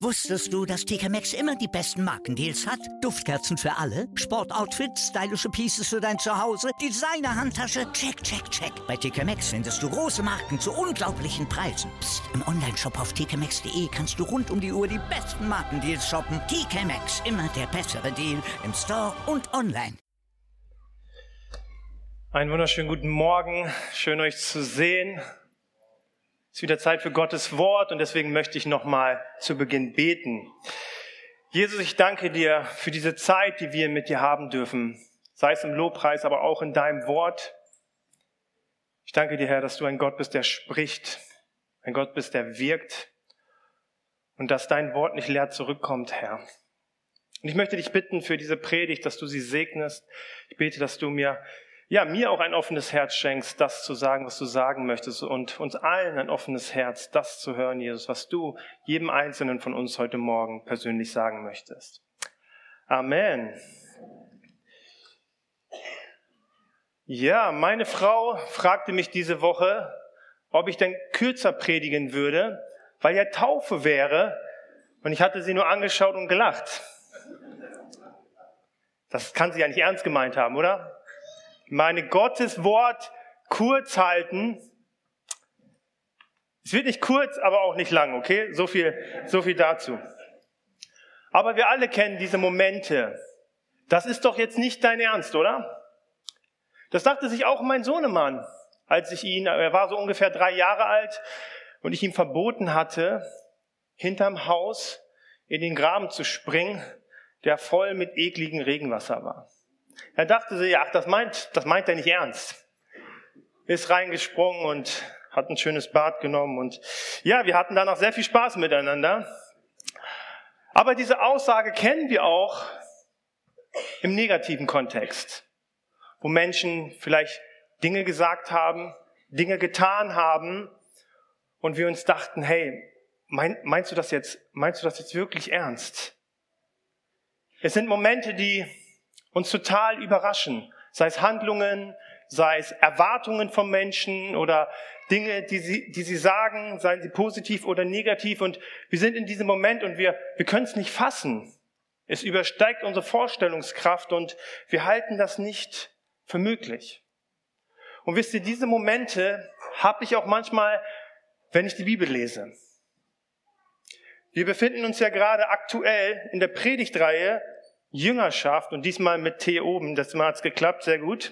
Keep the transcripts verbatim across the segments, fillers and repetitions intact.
Wusstest du, dass T K Maxx immer die besten Markendeals hat? Duftkerzen für alle, Sportoutfits, stylische Pieces für dein Zuhause, Designer-Handtasche, check, check, check. Bei T K Maxx findest du große Marken zu unglaublichen Preisen. Psst. Im Onlineshop auf t k maxx punkt d e kannst du rund um die Uhr die besten Markendeals shoppen. T K Maxx, immer der bessere Deal im Store und online. Einen wunderschönen guten Morgen, schön euch zu sehen. Es ist wieder Zeit für Gottes Wort und deswegen möchte ich nochmal zu Beginn beten. Jesus, ich danke dir für diese Zeit, die wir mit dir haben dürfen, sei es im Lobpreis, aber auch in deinem Wort. Ich danke dir, Herr, dass du ein Gott bist, der spricht, ein Gott bist, der wirkt und dass dein Wort nicht leer zurückkommt, Herr. Und ich möchte dich bitten für diese Predigt, dass du sie segnest. Ich bete, dass du mir Ja, mir auch ein offenes Herz schenkst, das zu sagen, was du sagen möchtest und uns allen ein offenes Herz, das zu hören, Jesus, was du jedem Einzelnen von uns heute Morgen persönlich sagen möchtest. Amen. Ja, meine Frau fragte mich diese Woche, ob ich denn kürzer predigen würde, weil ja Taufe wäre, und ich hatte sie nur angeschaut und gelacht. Das kann sie ja nicht ernst gemeint haben, oder? Meine Gottes Wort kurz halten. Es wird nicht kurz, aber auch nicht lang, okay? So viel, so viel dazu. Aber wir alle kennen diese Momente. Das ist doch jetzt nicht dein Ernst, oder? Das dachte sich auch mein Sohnemann, als ich ihn, er war so ungefähr drei Jahre alt und ich ihm verboten hatte, hinterm Haus in den Graben zu springen, der voll mit ekligem Regenwasser war. Er dachte sich, ach, das meint, das meint er nicht ernst. Ist reingesprungen und hat ein schönes Bad genommen und ja, wir hatten danach sehr viel Spaß miteinander. Aber diese Aussage kennen wir auch im negativen Kontext, wo Menschen vielleicht Dinge gesagt haben, Dinge getan haben und wir uns dachten, hey, mein, meinst du das jetzt, meinst du das jetzt wirklich ernst? Es sind Momente, die uns total überraschen, sei es Handlungen, sei es Erwartungen von Menschen oder Dinge, die sie, die sie sagen, seien sie positiv oder negativ. Und wir sind in diesem Moment und wir, wir können es nicht fassen. Es übersteigt unsere Vorstellungskraft und wir halten das nicht für möglich. Und wisst ihr, diese Momente habe ich auch manchmal, wenn ich die Bibel lese. Wir befinden uns ja gerade aktuell in der Predigtreihe Jüngerschaft und diesmal mit T oben, das Mal hat's geklappt, sehr gut.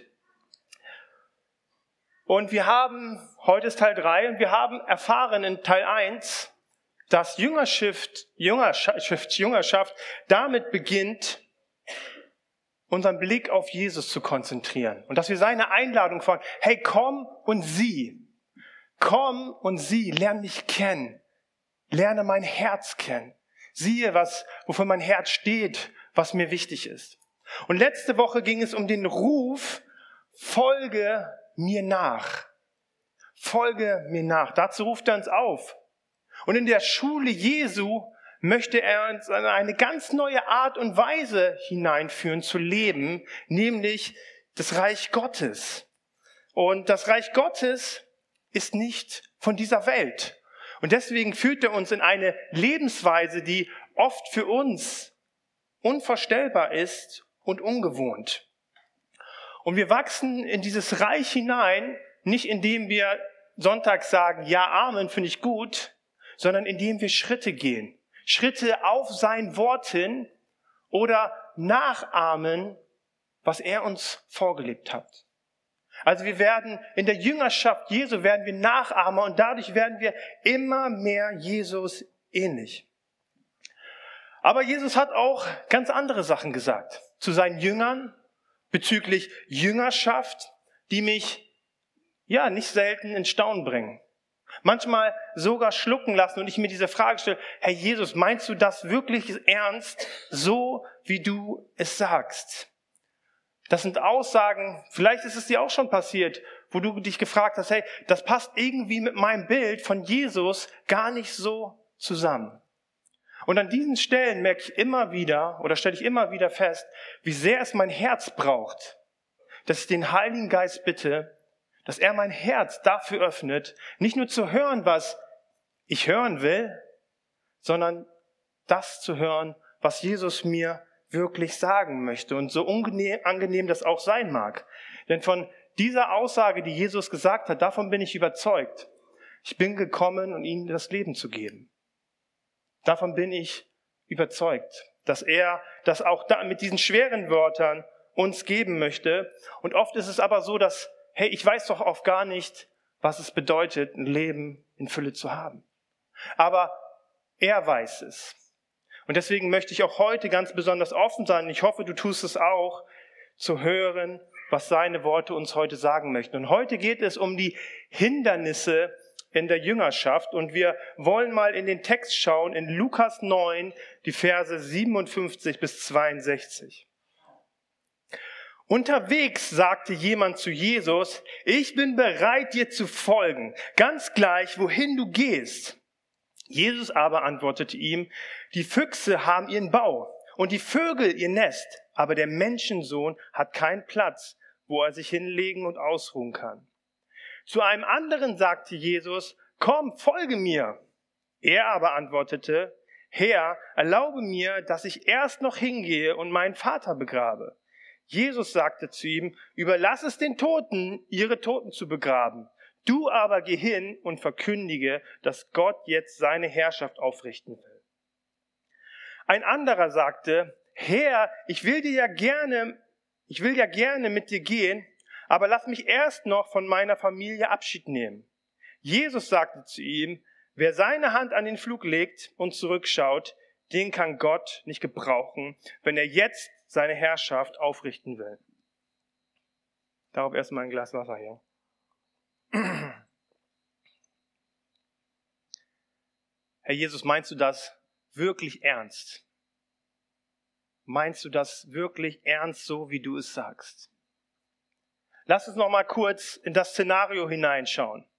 Und wir haben, heute ist Teil drei, und wir haben erfahren in Teil eins, dass Jüngerschaft, Jüngerschaft, Jüngerschaft damit beginnt, unseren Blick auf Jesus zu konzentrieren. Und dass wir seine Einladung folgen, hey, komm und sieh, komm und sieh, lerne mich kennen, lerne mein Herz kennen, siehe, was, wofür mein Herz steht, was mir wichtig ist. Und letzte Woche ging es um den Ruf, folge mir nach. Folge mir nach. Dazu ruft er uns auf. Und in der Schule Jesu möchte er uns in eine ganz neue Art und Weise hineinführen zu leben, nämlich das Reich Gottes. Und das Reich Gottes ist nicht von dieser Welt. Und deswegen führt er uns in eine Lebensweise, die oft für uns unvorstellbar ist und ungewohnt. Und wir wachsen in dieses Reich hinein, nicht indem wir sonntags sagen, ja, Amen, finde ich gut, sondern indem wir Schritte gehen. Schritte auf sein Wort hin oder nachahmen, was er uns vorgelebt hat. Also wir werden in der Jüngerschaft Jesu werden wir Nachahmer und dadurch werden wir immer mehr Jesus ähnlich. Aber Jesus hat auch ganz andere Sachen gesagt zu seinen Jüngern bezüglich Jüngerschaft, die mich ja nicht selten in Staunen bringen. Manchmal sogar schlucken lassen und ich mir diese Frage stelle, Herr Jesus, meinst du das wirklich ernst, so wie du es sagst? Das sind Aussagen, vielleicht ist es dir auch schon passiert, wo du dich gefragt hast, hey, das passt irgendwie mit meinem Bild von Jesus gar nicht so zusammen. Und an diesen Stellen merke ich immer wieder, oder stelle ich immer wieder fest, wie sehr es mein Herz braucht, dass ich den Heiligen Geist bitte, dass er mein Herz dafür öffnet, nicht nur zu hören, was ich hören will, sondern das zu hören, was Jesus mir wirklich sagen möchte. Und so unangenehm das auch sein mag. Denn von dieser Aussage, die Jesus gesagt hat, davon bin ich überzeugt. Ich bin gekommen, um ihnen das Leben zu geben. Davon bin ich überzeugt, dass er das auch da mit diesen schweren Wörtern uns geben möchte. Und oft ist es aber so, dass, hey, ich weiß doch oft gar nicht, was es bedeutet, ein Leben in Fülle zu haben. Aber er weiß es. Und deswegen möchte ich auch heute ganz besonders offen sein. Ich hoffe, du tust es auch, zu hören, was seine Worte uns heute sagen möchten. Und heute geht es um die Hindernisse in der Jüngerschaft. Und wir wollen mal in den Text schauen, in Lukas neun, die Verse siebenundfünfzig bis zweiundsechzig. Unterwegs sagte jemand zu Jesus, ich bin bereit, dir zu folgen, ganz gleich, wohin du gehst. Jesus aber antwortete ihm, die Füchse haben ihren Bau und die Vögel ihr Nest, aber der Menschensohn hat keinen Platz, wo er sich hinlegen und ausruhen kann. Zu einem anderen sagte Jesus, komm, folge mir. Er aber antwortete, Herr, erlaube mir, dass ich erst noch hingehe und meinen Vater begrabe. Jesus sagte zu ihm, überlass es den Toten, ihre Toten zu begraben. Du aber geh hin und verkündige, dass Gott jetzt seine Herrschaft aufrichten will. Ein anderer sagte, Herr, ich will dir ja gerne, ich will ja gerne mit dir gehen, aber lass mich erst noch von meiner Familie Abschied nehmen. Jesus sagte zu ihm, wer seine Hand an den Pflug legt und zurückschaut, den kann Gott nicht gebrauchen, wenn er jetzt seine Herrschaft aufrichten will. Darauf erstmal ein Glas Wasser hier. Herr Jesus, meinst du das wirklich ernst? Meinst du das wirklich ernst, so wie du es sagst? Lass uns noch mal kurz in das Szenario hineinschauen.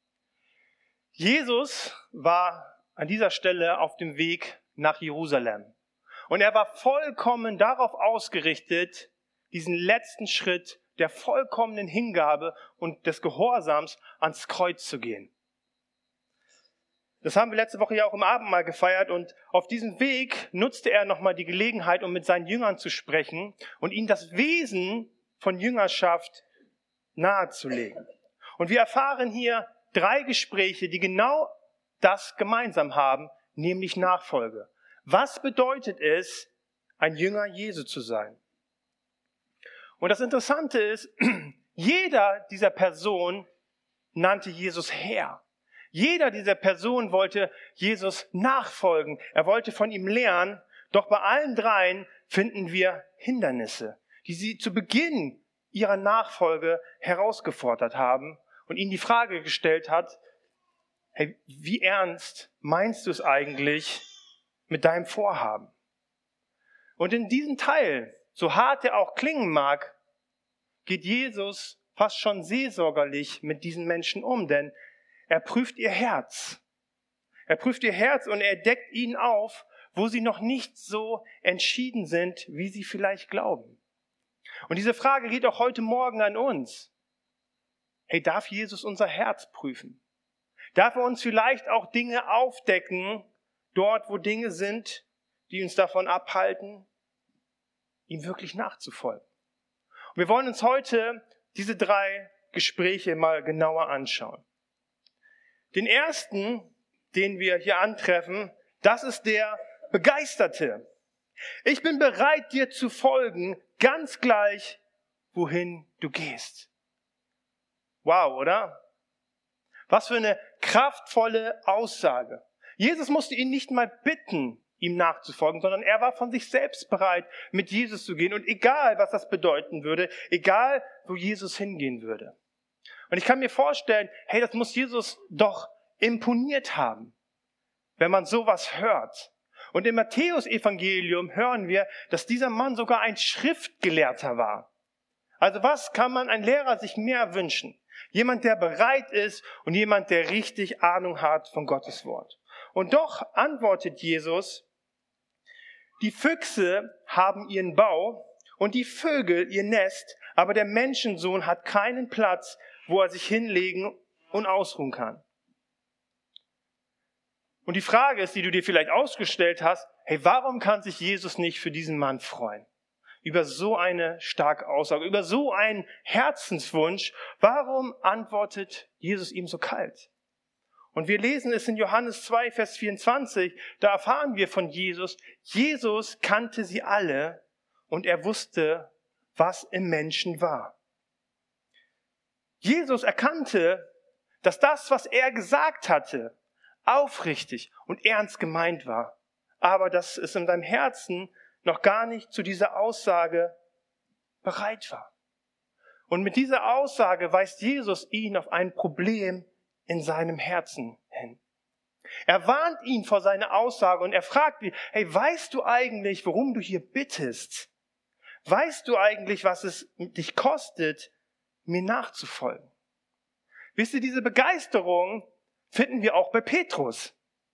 Jesus war an dieser Stelle auf dem Weg nach Jerusalem. Und er war vollkommen darauf ausgerichtet, diesen letzten Schritt der vollkommenen Hingabe und des Gehorsams ans Kreuz zu gehen. Das haben wir letzte Woche ja auch im Abendmahl gefeiert und auf diesem Weg nutzte er nochmal die Gelegenheit, um mit seinen Jüngern zu sprechen und ihnen das Wesen von Jüngerschaft nahezulegen. Und wir erfahren hier drei Gespräche, die genau das gemeinsam haben, nämlich Nachfolge. Was bedeutet es, ein Jünger Jesu zu sein? Und das Interessante ist, jeder dieser Personen nannte Jesus Herr. Jeder dieser Personen wollte Jesus nachfolgen. Er wollte von ihm lernen. Doch bei allen dreien finden wir Hindernisse, die sie zu Beginn ihrer Nachfolge herausgefordert haben und ihnen die Frage gestellt hat, hey, wie ernst meinst du es eigentlich mit deinem Vorhaben? Und in diesem Teil, so hart er auch klingen mag, geht Jesus fast schon seelsorgerlich mit diesen Menschen um, denn er prüft ihr Herz. Er prüft ihr Herz und er deckt ihnen auf, wo sie noch nicht so entschieden sind, wie sie vielleicht glauben. Und diese Frage geht auch heute Morgen an uns. Hey, darf Jesus unser Herz prüfen? Darf er uns vielleicht auch Dinge aufdecken, dort, wo Dinge sind, die uns davon abhalten, ihm wirklich nachzufolgen? Und wir wollen uns heute diese drei Gespräche mal genauer anschauen. Den ersten, den wir hier antreffen, das ist der Begeisterte. Ich bin bereit, dir zu folgen, ganz gleich, wohin du gehst. Wow, oder? Was für eine kraftvolle Aussage. Jesus musste ihn nicht mal bitten, ihm nachzufolgen, sondern er war von sich selbst bereit, mit Jesus zu gehen. Und egal, was das bedeuten würde, egal, wo Jesus hingehen würde. Und ich kann mir vorstellen, hey, das muss Jesus doch imponiert haben, wenn man sowas hört. Und im Matthäus-Evangelium hören wir, dass dieser Mann sogar ein Schriftgelehrter war. Also was kann man ein Lehrer sich mehr wünschen? Jemand, der bereit ist und jemand, der richtig Ahnung hat von Gottes Wort. Und doch antwortet Jesus, die Füchse haben ihren Bau und die Vögel ihr Nest, aber der Menschensohn hat keinen Platz, wo er sich hinlegen und ausruhen kann. Und die Frage ist, die du dir vielleicht ausgestellt hast, hey, warum kann sich Jesus nicht für diesen Mann freuen? Über so eine starke Aussage, über so einen Herzenswunsch. Warum antwortet Jesus ihm so kalt? Und wir lesen es in Johannes zwei, Vers vierundzwanzig, da erfahren wir von Jesus, Jesus kannte sie alle und er wusste, was im Menschen war. Jesus erkannte, dass das, was er gesagt hatte, aufrichtig und ernst gemeint war, aber dass es in seinem Herzen noch gar nicht zu dieser Aussage bereit war. Und mit dieser Aussage weist Jesus ihn auf ein Problem in seinem Herzen hin. Er warnt ihn vor seiner Aussage und er fragt ihn, hey, weißt du eigentlich, worum du hier bittest? Weißt du eigentlich, was es dich kostet, mir nachzufolgen? Wisst ihr, diese Begeisterung finden wir auch bei Petrus.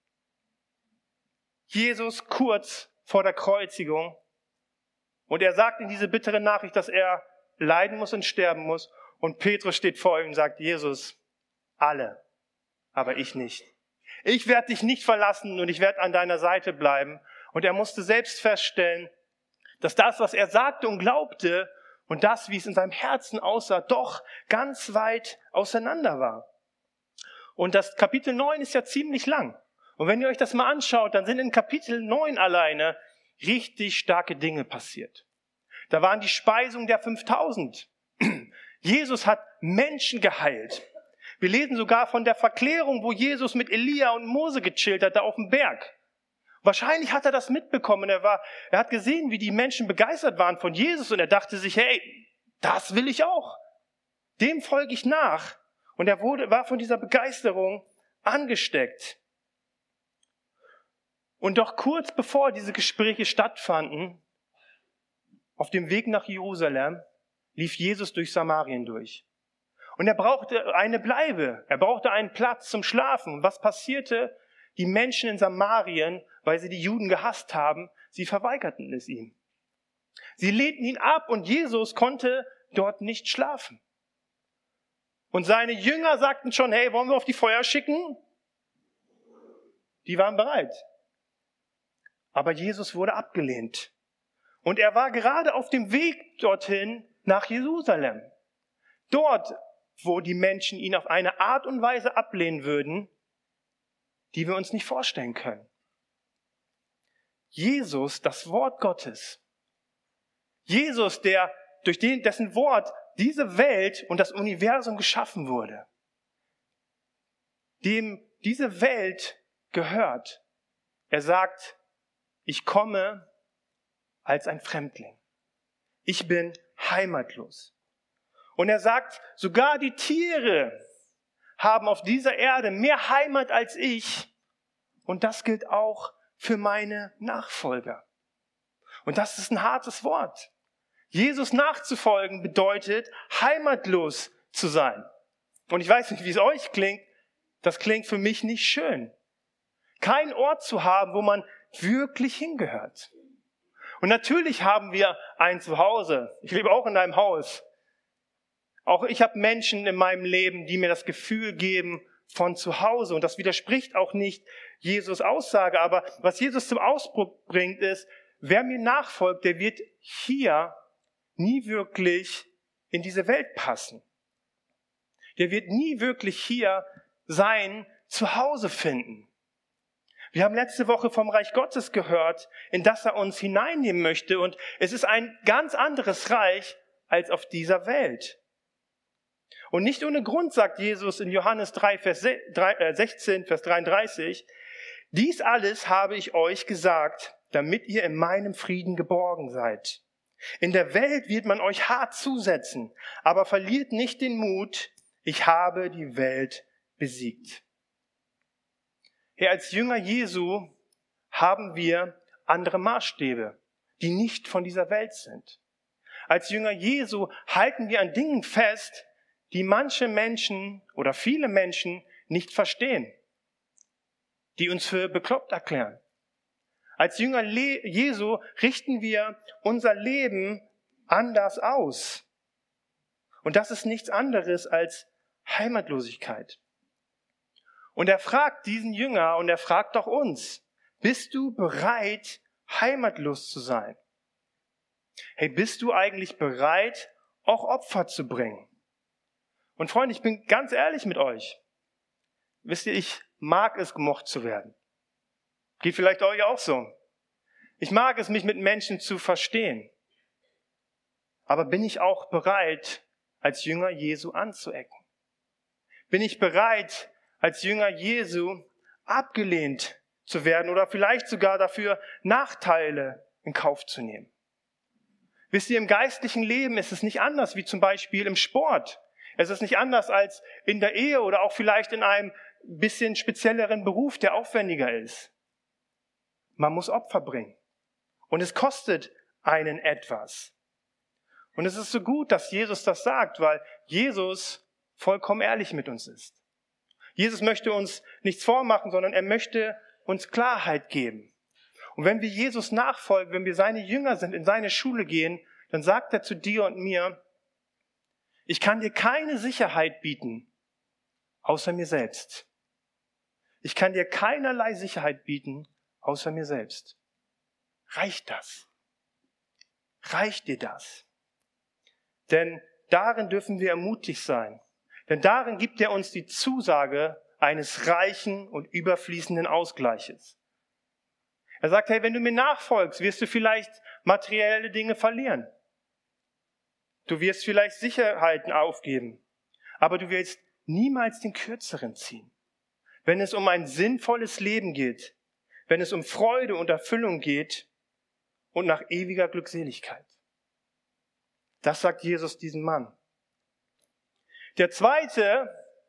Jesus kurz vor der Kreuzigung und er sagt in diese bittere Nachricht, dass er leiden muss und sterben muss und Petrus steht vor ihm und sagt, Jesus, alle, aber ich nicht. Ich werde dich nicht verlassen und ich werde an deiner Seite bleiben. Und er musste selbst feststellen, dass das, was er sagte und glaubte und das, wie es in seinem Herzen aussah, doch ganz weit auseinander war. Und das Kapitel neun ist ja ziemlich lang. Und wenn ihr euch das mal anschaut, dann sind in Kapitel neun alleine richtig starke Dinge passiert. Da waren die Speisungen der fünftausend. Jesus hat Menschen geheilt. Wir lesen sogar von der Verklärung, wo Jesus mit Elia und Mose gechillt hat, da auf dem Berg. Wahrscheinlich hat er das mitbekommen. Er war, er hat gesehen, wie die Menschen begeistert waren von Jesus und er dachte sich, hey, das will ich auch. Dem folge ich nach. Und er wurde, war von dieser Begeisterung angesteckt. Und doch kurz bevor diese Gespräche stattfanden, auf dem Weg nach Jerusalem, lief Jesus durch Samarien durch. Und er brauchte eine Bleibe, er brauchte einen Platz zum Schlafen. Und was passierte? Die Menschen in Samarien, weil sie die Juden gehasst haben, sie verweigerten es ihm. Sie lehnten ihn ab und Jesus konnte dort nicht schlafen. Und seine Jünger sagten schon, hey, wollen wir auf die Feuer schicken? Die waren bereit. Aber Jesus wurde abgelehnt. Und er war gerade auf dem Weg dorthin nach Jerusalem. Dort, wo die Menschen ihn auf eine Art und Weise ablehnen würden, die wir uns nicht vorstellen können. Jesus, das Wort Gottes. Jesus, der durch den, dessen Wort diese Welt und das Universum geschaffen wurde. Dem diese Welt gehört. Er sagt, ich komme als ein Fremdling. Ich bin heimatlos. Und er sagt, sogar die Tiere haben auf dieser Erde mehr Heimat als ich. Und das gilt auch für meine Nachfolger. Und das ist ein hartes Wort. Jesus nachzufolgen bedeutet, heimatlos zu sein. Und ich weiß nicht, wie es euch klingt. Das klingt für mich nicht schön. Keinen Ort zu haben, wo man wirklich hingehört. Und natürlich haben wir ein Zuhause. Ich lebe auch in einem Haus. Auch ich habe Menschen in meinem Leben, die mir das Gefühl geben von zu Hause. Und das widerspricht auch nicht Jesus' Aussage. Aber was Jesus zum Ausdruck bringt, ist, wer mir nachfolgt, der wird hier nie wirklich in diese Welt passen. Der wird nie wirklich hier sein Zuhause finden. Wir haben letzte Woche vom Reich Gottes gehört, in das er uns hineinnehmen möchte. Und es ist ein ganz anderes Reich als auf dieser Welt. Und nicht ohne Grund sagt Jesus in Johannes drei, Vers sechzehn, Vers dreiunddreißig, dies alles habe ich euch gesagt, damit ihr in meinem Frieden geborgen seid. In der Welt wird man euch hart zusetzen, aber verliert nicht den Mut, ich habe die Welt besiegt. Herr, als Jünger Jesu haben wir andere Maßstäbe, die nicht von dieser Welt sind. Als Jünger Jesu halten wir an Dingen fest, die manche Menschen oder viele Menschen nicht verstehen, die uns für bekloppt erklären. Als Jünger Jesu richten wir unser Leben anders aus. Und das ist nichts anderes als Heimatlosigkeit. Und er fragt diesen Jünger und er fragt auch uns, bist du bereit, heimatlos zu sein. Hey, bist du eigentlich bereit, auch Opfer zu bringen? Und Freunde, ich bin ganz ehrlich mit euch. Wisst ihr, ich mag es, gemocht zu werden. Geht vielleicht euch auch so. Ich mag es, mich mit Menschen zu verstehen. Aber bin ich auch bereit, als Jünger Jesu anzuecken? Bin ich bereit, als Jünger Jesu abgelehnt zu werden oder vielleicht sogar dafür Nachteile in Kauf zu nehmen? Wisst ihr, im geistlichen Leben ist es nicht anders wie zum Beispiel im Sport. Es ist nicht anders als in der Ehe oder auch vielleicht in einem bisschen spezielleren Beruf, der aufwendiger ist. Man muss Opfer bringen. Und es kostet einen etwas. Und es ist so gut, dass Jesus das sagt, weil Jesus vollkommen ehrlich mit uns ist. Jesus möchte uns nichts vormachen, sondern er möchte uns Klarheit geben. Und wenn wir Jesus nachfolgen, wenn wir seine Jünger sind, in seine Schule gehen, dann sagt er zu dir und mir, ich kann dir keine Sicherheit bieten, außer mir selbst. Ich kann dir keinerlei Sicherheit bieten, außer mir selbst. Reicht das? Reicht dir das? Denn darin dürfen wir ermutigt sein. Denn darin gibt er uns die Zusage eines reichen und überfließenden Ausgleiches. Er sagt, hey, wenn du mir nachfolgst, wirst du vielleicht materielle Dinge verlieren. Du wirst vielleicht Sicherheiten aufgeben. Aber du wirst niemals den Kürzeren ziehen. Wenn es um ein sinnvolles Leben geht, wenn es um Freude und Erfüllung geht und nach ewiger Glückseligkeit. Das sagt Jesus diesem Mann. Der zweite,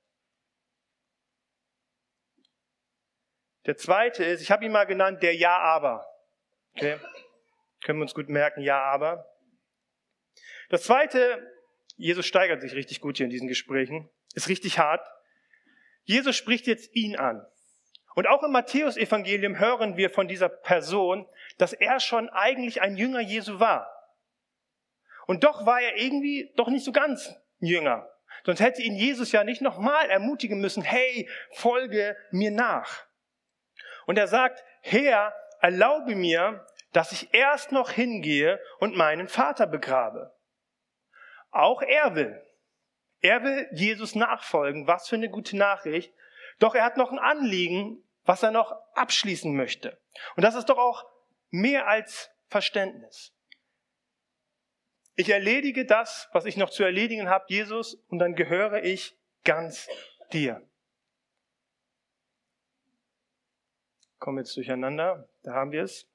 der zweite ist, ich habe ihn mal genannt, der Ja-Aber. Okay? Können wir uns gut merken, Ja-Aber. Das zweite, Jesus steigert sich richtig gut hier in diesen Gesprächen, ist richtig hart. Jesus spricht jetzt ihn an. Und auch im Matthäus-Evangelium hören wir von dieser Person, dass er schon eigentlich ein Jünger Jesu war. Und doch war er irgendwie doch nicht so ganz ein Jünger. Sonst hätte ihn Jesus ja nicht nochmal ermutigen müssen, hey, folge mir nach. Und er sagt, Herr, erlaube mir, dass ich erst noch hingehe und meinen Vater begrabe. Auch er will. Er will Jesus nachfolgen. Was für eine gute Nachricht. Doch er hat noch ein Anliegen, was er noch abschließen möchte. Und das ist doch auch mehr als Verständnis. Ich erledige das, was ich noch zu erledigen habe, Jesus, und dann gehöre ich ganz dir. Kommen wir jetzt durcheinander, da haben wir es.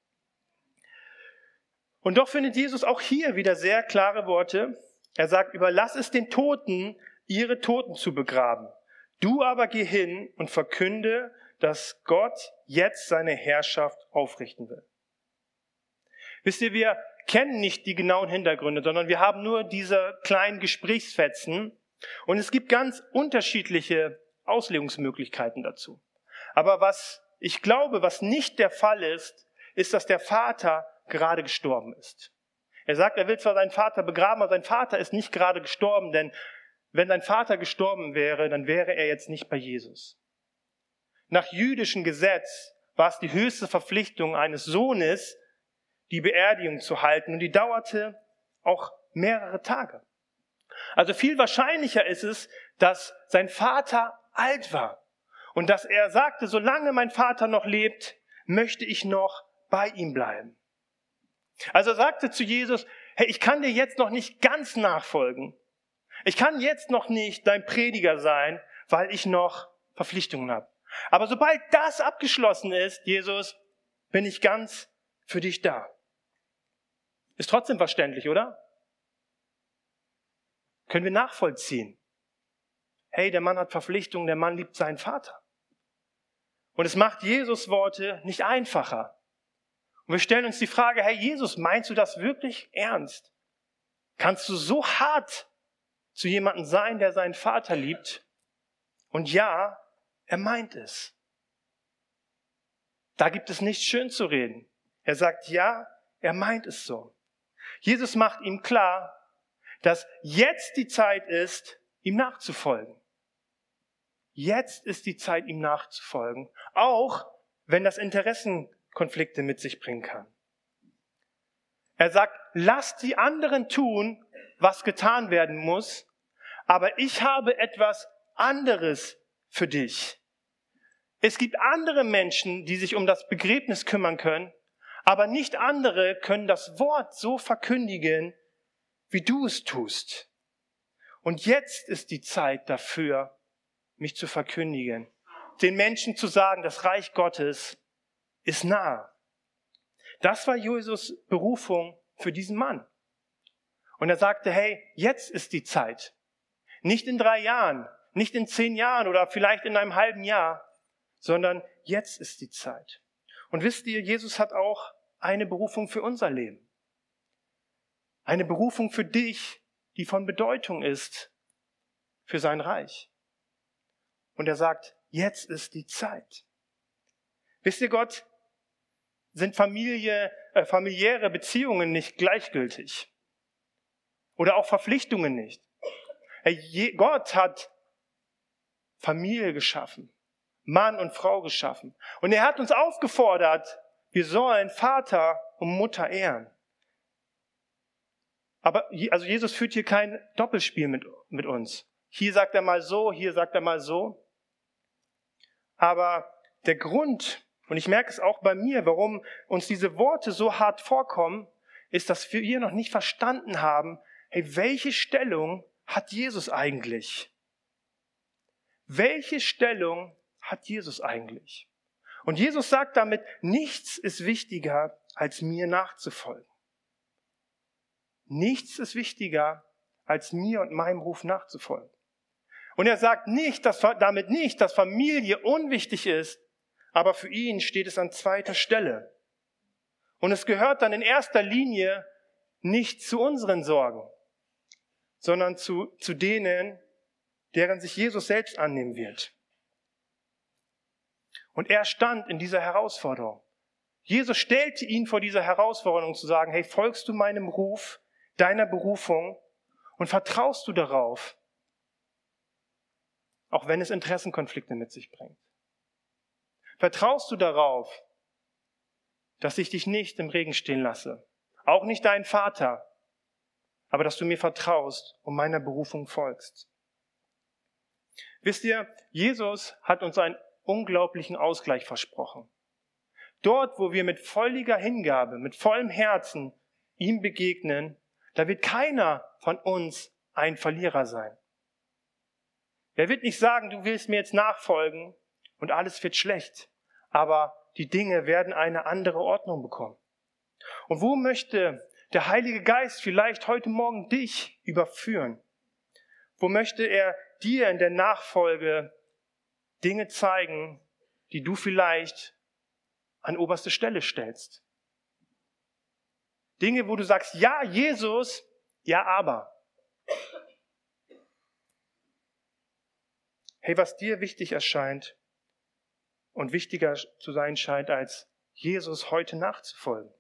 Und doch findet Jesus auch hier wieder sehr klare Worte. Er sagt, überlass es den Toten, ihre Toten zu begraben. Du aber geh hin und verkünde, dass Gott jetzt seine Herrschaft aufrichten will. Wisst ihr, wir kennen nicht die genauen Hintergründe, sondern wir haben nur diese kleinen Gesprächsfetzen. Und es gibt ganz unterschiedliche Auslegungsmöglichkeiten dazu. Aber was ich glaube, was nicht der Fall ist, ist, dass der Vater gerade gestorben ist. Er sagt, er will zwar seinen Vater begraben, aber sein Vater ist nicht gerade gestorben, denn wenn sein Vater gestorben wäre, dann wäre er jetzt nicht bei Jesus. Nach jüdischem Gesetz war es die höchste Verpflichtung eines Sohnes, die Beerdigung zu halten, und die dauerte auch mehrere Tage. Also viel wahrscheinlicher ist es, dass sein Vater alt war und dass er sagte, solange mein Vater noch lebt, möchte ich noch bei ihm bleiben. Also er sagte zu Jesus, hey, ich kann dir jetzt noch nicht ganz nachfolgen. Ich kann jetzt noch nicht dein Prediger sein, weil ich noch Verpflichtungen habe. Aber sobald das abgeschlossen ist, Jesus, bin ich ganz für dich da. Ist trotzdem verständlich, oder? Können wir nachvollziehen. Hey, der Mann hat Verpflichtungen, der Mann liebt seinen Vater. Und es macht Jesus Worte nicht einfacher. Und wir stellen uns die Frage, hey Jesus, meinst du das wirklich ernst? Kannst du so hart zu jemandem sein, der seinen Vater liebt? Und ja, er meint es. Da gibt es nichts schön zu reden. Er sagt ja, er meint es so. Jesus macht ihm klar, dass jetzt die Zeit ist, ihm nachzufolgen. Jetzt ist die Zeit, ihm nachzufolgen, auch wenn das Interessenkonflikte mit sich bringen kann. Er sagt, lass die anderen tun, was getan werden muss, aber ich habe etwas anderes für dich. Es gibt andere Menschen, die sich um das Begräbnis kümmern können, aber nicht andere können das Wort so verkündigen, wie du es tust. Und jetzt ist die Zeit dafür, mich zu verkündigen. Den Menschen zu sagen, das Reich Gottes ist nah. Das war Jesus' Berufung für diesen Mann. Und er sagte, hey, jetzt ist die Zeit. Nicht in drei Jahren, nicht in zehn Jahren oder vielleicht in einem halben Jahr, sondern jetzt ist die Zeit. Und wisst ihr, Jesus hat auch eine Berufung für unser Leben. Eine Berufung für dich, die von Bedeutung ist für sein Reich. Und er sagt, jetzt ist die Zeit. Wisst ihr, Gott sind Familie, äh, familiäre Beziehungen nicht gleichgültig. Oder auch Verpflichtungen nicht. Gott hat Familie geschaffen, Mann und Frau geschaffen. Und er hat uns aufgefordert, wir sollen Vater und Mutter ehren. Aber also Jesus führt hier kein Doppelspiel mit, mit uns. Hier sagt er mal so, hier sagt er mal so. Aber der Grund, und ich merke es auch bei mir, warum uns diese Worte so hart vorkommen, ist, dass wir hier noch nicht verstanden haben, hey, welche Stellung hat Jesus eigentlich? Welche Stellung hat Jesus eigentlich? Und Jesus sagt damit, nichts ist wichtiger, als mir nachzufolgen. Nichts ist wichtiger, als mir und meinem Ruf nachzufolgen. Und er sagt nicht, dass damit nicht, dass Familie unwichtig ist, aber für ihn steht es an zweiter Stelle. Und es gehört dann in erster Linie nicht zu unseren Sorgen, sondern zu, zu denen, deren sich Jesus selbst annehmen wird. Und er stand in dieser Herausforderung. Jesus stellte ihn vor dieser Herausforderung zu sagen, hey, folgst du meinem Ruf, deiner Berufung und vertraust du darauf, auch wenn es Interessenkonflikte mit sich bringt? Vertraust du darauf, dass ich dich nicht im Regen stehen lasse, auch nicht deinen Vater, aber dass du mir vertraust und meiner Berufung folgst? Wisst ihr, Jesus hat uns einen unglaublichen Ausgleich versprochen. Dort, wo wir mit völliger Hingabe, mit vollem Herzen ihm begegnen, da wird keiner von uns ein Verlierer sein. Er wird nicht sagen, du willst mir jetzt nachfolgen und alles wird schlecht, aber die Dinge werden eine andere Ordnung bekommen. Und wo möchte der Heilige Geist vielleicht heute Morgen dich überführen? Wo möchte er dir in der Nachfolge Dinge zeigen, die du vielleicht an oberste Stelle stellst? Dinge, wo du sagst, ja, Jesus, ja, aber. Hey, was dir wichtig erscheint und wichtiger zu sein scheint, als Jesus heute nachzufolgen.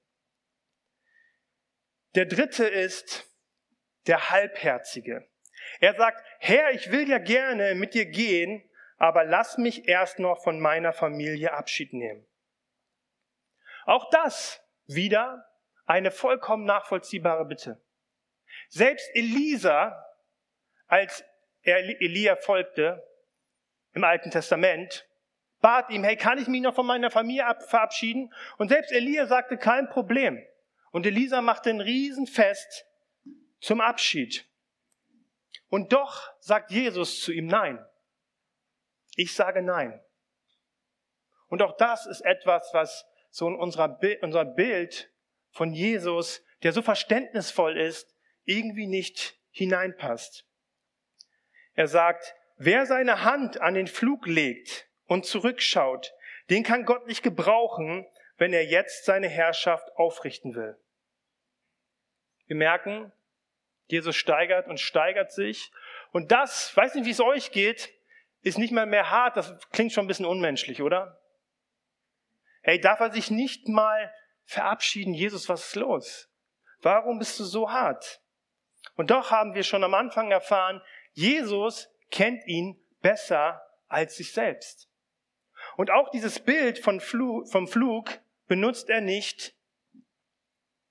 Der dritte ist der Halbherzige. Er sagt, Herr, ich will ja gerne mit dir gehen, aber lass mich erst noch von meiner Familie Abschied nehmen. Auch das wieder eine vollkommen nachvollziehbare Bitte. Selbst Elisa, als er Elia folgte im Alten Testament, bat ihm, hey, kann ich mich noch von meiner Familie verabschieden? Und selbst Elia sagte, kein Problem. Und Elisa machte ein Riesenfest zum Abschied. Und doch sagt Jesus zu ihm nein. Ich sage nein. Und auch das ist etwas, was so in unserer, unser Bild von Jesus, der so verständnisvoll ist, irgendwie nicht hineinpasst. Er sagt, wer seine Hand an den Pflug legt und zurückschaut, den kann Gott nicht gebrauchen, wenn er jetzt seine Herrschaft aufrichten will. Wir merken, Jesus steigert und steigert sich. Und das, weiß nicht, wie es euch geht, ist nicht mal mehr hart. Das klingt schon ein bisschen unmenschlich, oder? Hey, darf er sich nicht mal verabschieden? Jesus, was ist los? Warum bist du so hart? Und doch haben wir schon am Anfang erfahren, Jesus kennt ihn besser als sich selbst. Und auch dieses Bild von Flug, vom Flug benutzt er nicht,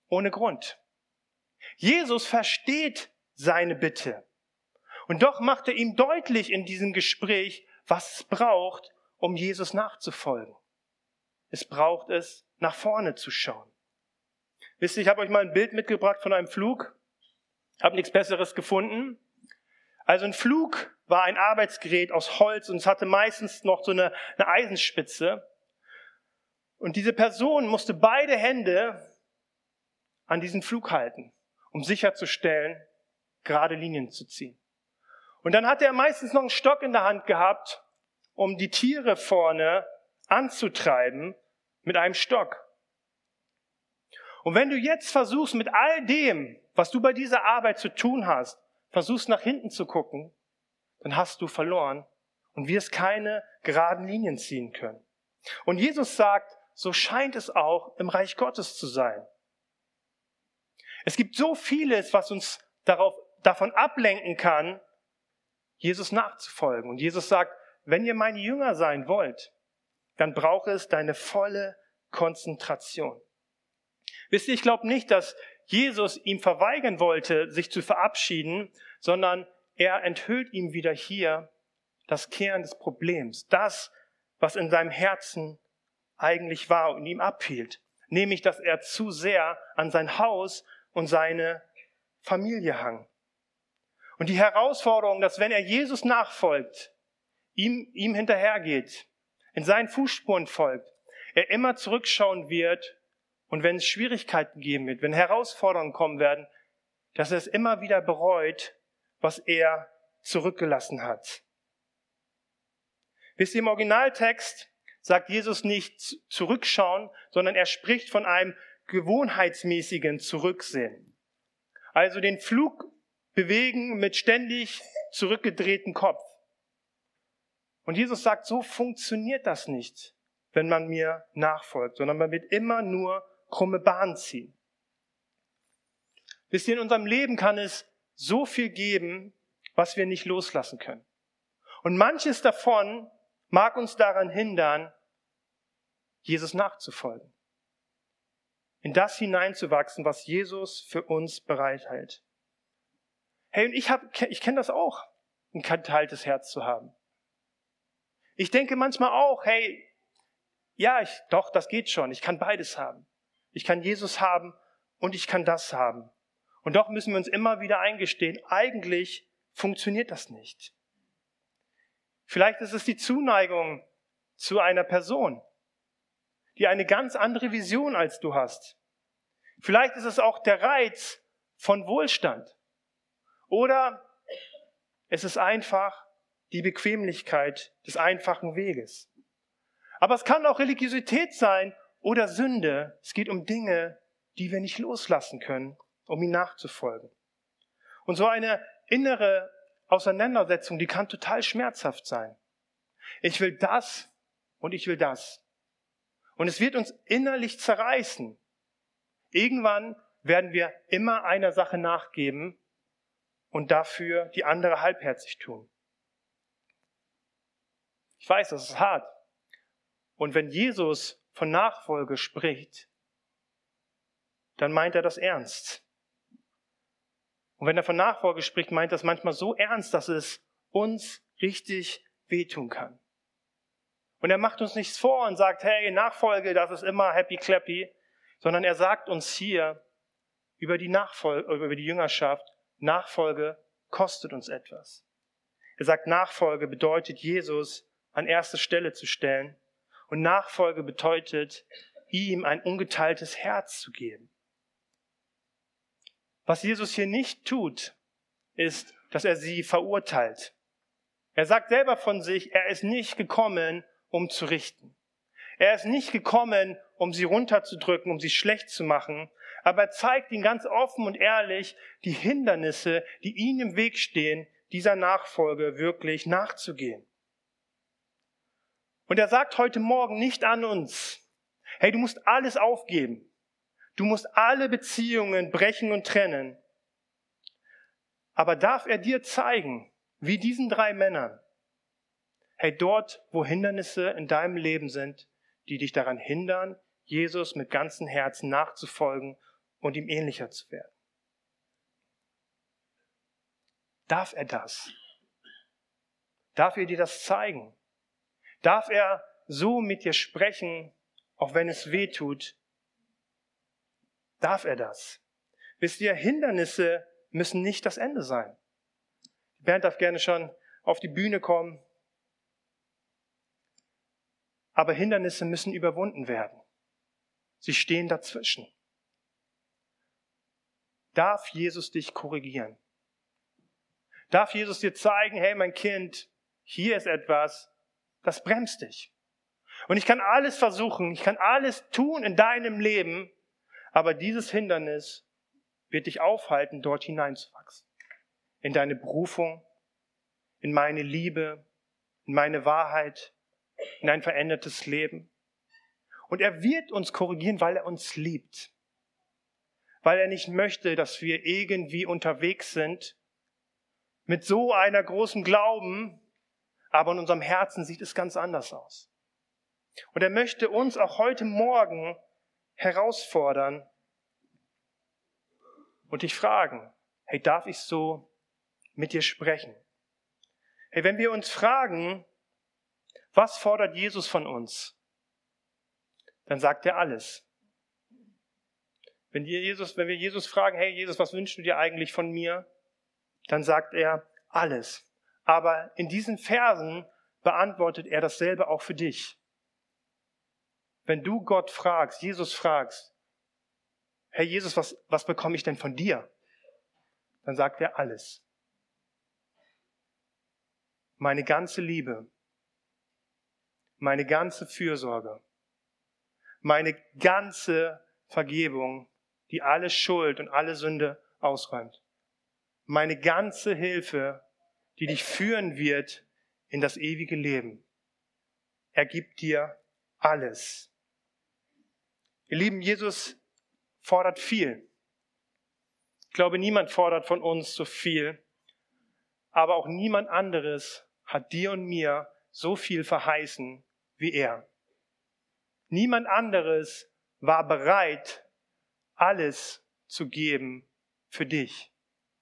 ohne Grund. Jesus versteht seine Bitte. Und doch macht er ihm deutlich in diesem Gespräch, was es braucht, um Jesus nachzufolgen. Es braucht es, nach vorne zu schauen. Wisst ihr, ich habe euch mal ein Bild mitgebracht von einem Flug. Habe nichts Besseres gefunden. Also ein Flug war ein Arbeitsgerät aus Holz und es hatte meistens noch so eine, eine Eisenspitze. Und diese Person musste beide Hände an diesen Flug halten, um sicherzustellen, gerade Linien zu ziehen. Und dann hat er meistens noch einen Stock in der Hand gehabt, um die Tiere vorne anzutreiben mit einem Stock. Und wenn du jetzt versuchst, mit all dem, was du bei dieser Arbeit zu tun hast, versuchst nach hinten zu gucken, dann hast du verloren und wirst keine geraden Linien ziehen können. Und Jesus sagt, so scheint es auch im Reich Gottes zu sein. Es gibt so vieles, was uns darauf, davon ablenken kann, Jesus nachzufolgen. Und Jesus sagt, wenn ihr meine Jünger sein wollt, dann braucht es deine volle Konzentration. Wisst ihr, ich glaube nicht, dass Jesus ihm verweigern wollte, sich zu verabschieden, sondern er enthüllt ihm wieder hier das Kern des Problems, das, was in seinem Herzen eigentlich war und ihm abhielt, nämlich, dass er zu sehr an sein Haus und seine Familie hang. Und die Herausforderung, dass wenn er Jesus nachfolgt, ihm, ihm hinterhergeht, in seinen Fußspuren folgt, er immer zurückschauen wird und wenn es Schwierigkeiten geben wird, wenn Herausforderungen kommen werden, dass er es immer wieder bereut, was er zurückgelassen hat. Wisst ihr, im Originaltext sagt Jesus nicht zurückschauen, sondern er spricht von einem gewohnheitsmäßigen Zurücksehen. Also den Flug bewegen mit ständig zurückgedrehtem Kopf. Und Jesus sagt, so funktioniert das nicht, wenn man mir nachfolgt, sondern man wird immer nur krumme Bahnen ziehen. Wisst ihr, in unserem Leben kann es so viel geben, was wir nicht loslassen können. Und manches davon mag uns daran hindern, Jesus nachzufolgen. In das hineinzuwachsen, was Jesus für uns bereithält. Hey, und ich, hab, ich kenne das auch, ein geteiltes Herz zu haben. Ich denke manchmal auch, hey, ja, ich, doch, das geht schon. Ich kann beides haben. Ich kann Jesus haben und ich kann das haben. Und doch müssen wir uns immer wieder eingestehen, eigentlich funktioniert das nicht. Vielleicht ist es die Zuneigung zu einer Person, die eine ganz andere Vision als du hast. Vielleicht ist es auch der Reiz von Wohlstand. Oder es ist einfach die Bequemlichkeit des einfachen Weges. Aber es kann auch Religiosität sein oder Sünde. Es geht um Dinge, die wir nicht loslassen können, um ihm nachzufolgen. Und so eine innere Auseinandersetzung, die kann total schmerzhaft sein. Ich will das und ich will das. Und es wird uns innerlich zerreißen. Irgendwann werden wir immer einer Sache nachgeben und dafür die andere halbherzig tun. Ich weiß, das ist hart. Und wenn Jesus von Nachfolge spricht, dann meint er das ernst. Und wenn er von Nachfolge spricht, meint er das manchmal so ernst, dass es uns richtig wehtun kann. Und er macht uns nichts vor und sagt, hey, Nachfolge, das ist immer happy clappy, sondern er sagt uns hier über die Nachfolge, über die Jüngerschaft, Nachfolge kostet uns etwas. Er sagt, Nachfolge bedeutet, Jesus an erste Stelle zu stellen. Und Nachfolge bedeutet, ihm ein ungeteiltes Herz zu geben. Was Jesus hier nicht tut, ist, dass er sie verurteilt. Er sagt selber von sich, er ist nicht gekommen, um zu richten. Er ist nicht gekommen, um sie runterzudrücken, um sie schlecht zu machen, aber er zeigt ihnen ganz offen und ehrlich die Hindernisse, die ihnen im Weg stehen, dieser Nachfolge wirklich nachzugehen. Und er sagt heute Morgen nicht an uns, hey, du musst alles aufgeben. Du musst alle Beziehungen brechen und trennen. Aber darf er dir zeigen, wie diesen drei Männern, hey, dort, wo Hindernisse in deinem Leben sind, die dich daran hindern, Jesus mit ganzem Herzen nachzufolgen und ihm ähnlicher zu werden? Darf er das? Darf er dir das zeigen? Darf er so mit dir sprechen, auch wenn es weh tut? Darf er das? Wisst ihr, Hindernisse müssen nicht das Ende sein. Bernd darf gerne schon auf die Bühne kommen. Aber Hindernisse müssen überwunden werden. Sie stehen dazwischen. Darf Jesus dich korrigieren? Darf Jesus dir zeigen, hey mein Kind, hier ist etwas, das bremst dich. Und ich kann alles versuchen, ich kann alles tun in deinem Leben, aber dieses Hindernis wird dich aufhalten, dort hineinzuwachsen. In deine Berufung, in meine Liebe, in meine Wahrheit, in ein verändertes Leben. Und er wird uns korrigieren, weil er uns liebt. Weil er nicht möchte, dass wir irgendwie unterwegs sind mit so einer großen Glauben, aber in unserem Herzen sieht es ganz anders aus. Und er möchte uns auch heute Morgen herausfordern und dich fragen, hey, darf ich so mit dir sprechen? Hey, wenn wir uns fragen, was fordert Jesus von uns? Dann sagt er alles. Wenn wir Jesus, wenn wir Jesus fragen, hey Jesus, was wünschst du dir eigentlich von mir? Dann sagt er alles. Aber in diesen Versen beantwortet er dasselbe auch für dich. Wenn du Gott fragst, Jesus fragst, hey Jesus, was, was bekomme ich denn von dir? Dann sagt er alles. Meine ganze Liebe, meine ganze Fürsorge, meine ganze Vergebung, die alle Schuld und alle Sünde ausräumt. Meine ganze Hilfe, die dich führen wird in das ewige Leben. Er gibt dir alles. Ihr Lieben, Jesus fordert viel. Ich glaube, niemand fordert von uns so viel, aber auch niemand anderes hat dir und mir so viel verheißen wie er. Niemand anderes war bereit, alles zu geben für dich.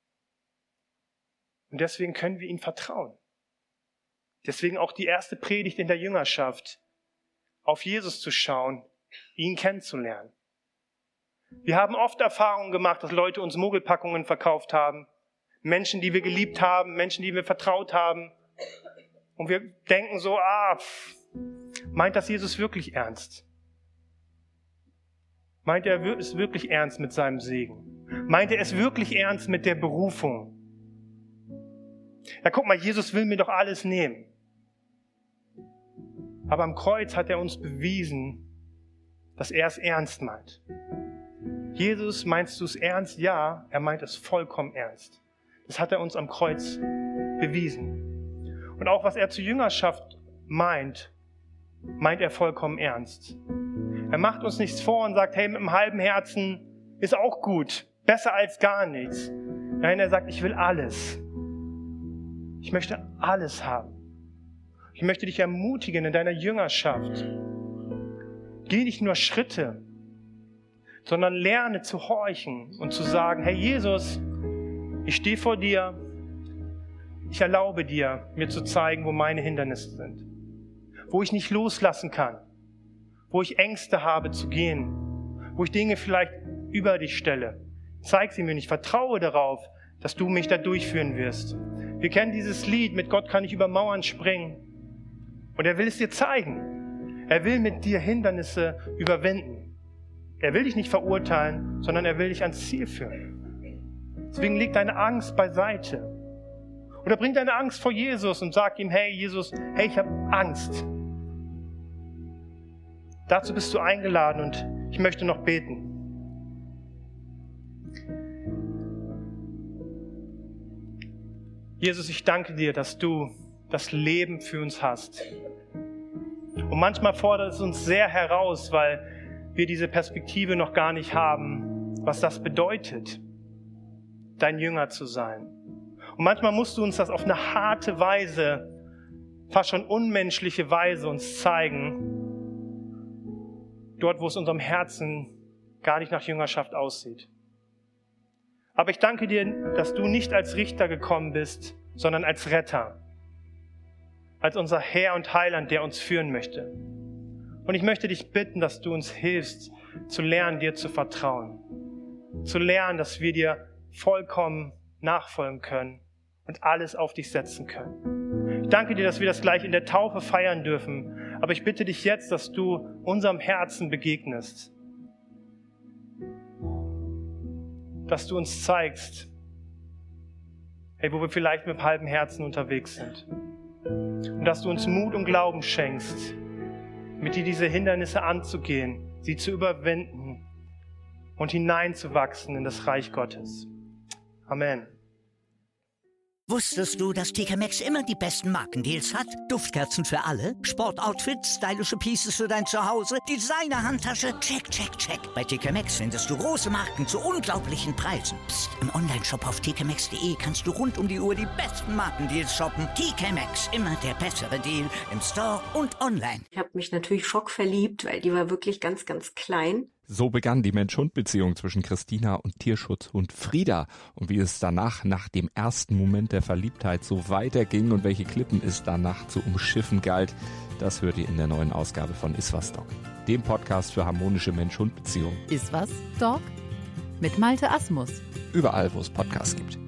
Und deswegen können wir ihm vertrauen. Deswegen auch die erste Predigt in der Jüngerschaft, auf Jesus zu schauen, ihn kennenzulernen. Wir haben oft Erfahrungen gemacht, dass Leute uns Mogelpackungen verkauft haben. Menschen, die wir geliebt haben, Menschen, die wir vertraut haben. Und wir denken so, ah, pff, meint das Jesus wirklich ernst? Meint er es wirklich ernst mit seinem Segen? Meint er es wirklich ernst mit der Berufung? Ja, guck mal, Jesus will mir doch alles nehmen. Aber am Kreuz hat er uns bewiesen, dass er es ernst meint. Jesus, meinst du es ernst? Ja, er meint es vollkommen ernst. Das hat er uns am Kreuz bewiesen. Und auch was er zur Jüngerschaft meint, meint er vollkommen ernst. Er macht uns nichts vor und sagt, hey, mit einem halben Herzen ist auch gut, besser als gar nichts. Nein, er sagt, ich will alles. Ich möchte alles haben. Ich möchte dich ermutigen in deiner Jüngerschaft. Geh nicht nur Schritte, sondern lerne zu horchen und zu sagen, hey Jesus, ich stehe vor dir, ich erlaube dir, mir zu zeigen, wo meine Hindernisse sind, wo ich nicht loslassen kann, wo ich Ängste habe zu gehen, wo ich Dinge vielleicht über dich stelle. Zeig sie mir nicht, vertraue darauf, dass du mich da durchführen wirst. Wir kennen dieses Lied, mit Gott kann ich über Mauern springen. Und er will es dir zeigen. Er will mit dir Hindernisse überwinden. Er will dich nicht verurteilen, sondern er will dich ans Ziel führen. Deswegen leg deine Angst beiseite. Oder bring deine Angst vor Jesus und sag ihm, hey Jesus, hey, ich habe Angst. Dazu bist du eingeladen und ich möchte noch beten. Jesus, ich danke dir, dass du das Leben für uns hast. Und manchmal fordert es uns sehr heraus, weil wir diese Perspektive noch gar nicht haben, was das bedeutet, dein Jünger zu sein. Und manchmal musst du uns das auf eine harte Weise, fast schon unmenschliche Weise uns zeigen, dort, wo es unserem Herzen gar nicht nach Jüngerschaft aussieht. Aber ich danke dir, dass du nicht als Richter gekommen bist, sondern als Retter, als unser Herr und Heiland, der uns führen möchte. Und ich möchte dich bitten, dass du uns hilfst, zu lernen, dir zu vertrauen. Zu lernen, dass wir dir vollkommen nachfolgen können und alles auf dich setzen können. Ich danke dir, dass wir das gleich in der Taufe feiern dürfen. Aber ich bitte dich jetzt, dass du unserem Herzen begegnest. Dass du uns zeigst, hey, wo wir vielleicht mit halbem Herzen unterwegs sind. Und dass du uns Mut und Glauben schenkst, mit dir diese Hindernisse anzugehen, sie zu überwinden und hineinzuwachsen in das Reich Gottes. Amen. Wusstest du, dass T K Maxx immer die besten Markendeals hat? Duftkerzen für alle, Sportoutfits, stylische Pieces für dein Zuhause, Designer-Handtasche, check, check, check. Bei T K Maxx findest du große Marken zu unglaublichen Preisen. Psst. Im Onlineshop auf t k maxx punkt de kannst du rund um die Uhr die besten Markendeals shoppen. T K Maxx, immer der bessere Deal im Store und online. Ich habe mich natürlich schockverliebt, weil die war wirklich ganz, ganz klein. So begann die Mensch-Hund-Beziehung zwischen Christina und Tierschutzhund Frieda. Und wie es danach, nach dem ersten Moment der Verliebtheit, so weiterging und welche Klippen es danach zu umschiffen galt, das hört ihr in der neuen Ausgabe von Iswas Dog, dem Podcast für harmonische Mensch-Hund-Beziehungen. Iswas Dog mit Malte Asmus. Überall, wo es Podcasts gibt.